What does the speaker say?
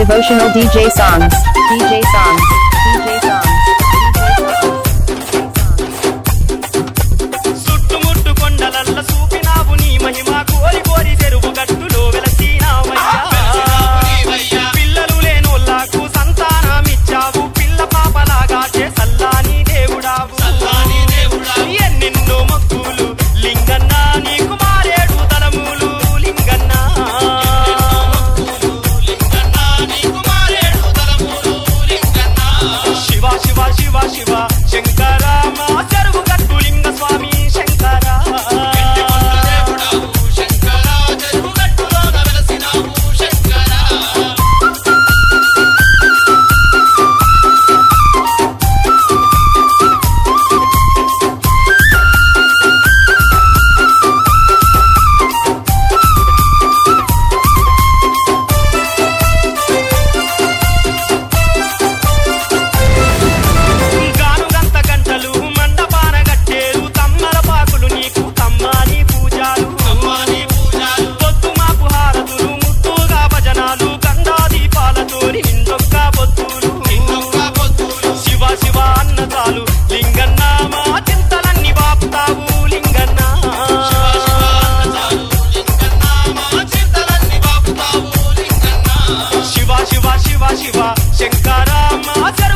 Devotional DJ songs. DJ songs. DJ songs. సుట్టుముట్టు కొండలల్ల చూపినావు నీ మహిమ కోరి కోరి చెరువు గట్టులో వెలసినావయ్యా పిల్లలు లేనోళ్ళకు సంతానమిచ్చావు పిల్ల పాపలాగా చేసల్లాని దేవుడావు ఎన్నెన్నో మొక్కులు లింగన్న నీకు మారేడు తలములు లింగన్న శివ శివ శివ శివ శంకర మా చెరువు గట్టు లింగ స్వామి శంకర గానుగంత గంటలు మండపాన గట్టేరు తమ్మల పాకులు నీకు తమ్మాని పూజాలు పొద్దు మాపు హారతులు ముద్దుగా భజనాలు గంగా దీపాలతోని నిందొక్క పొద్దులు శివ శివ అన్నదాలు లింగన్న మా చింతలన్నీ బాపుతావు లింగన్న శివ శివ శివ శివ శంకర మా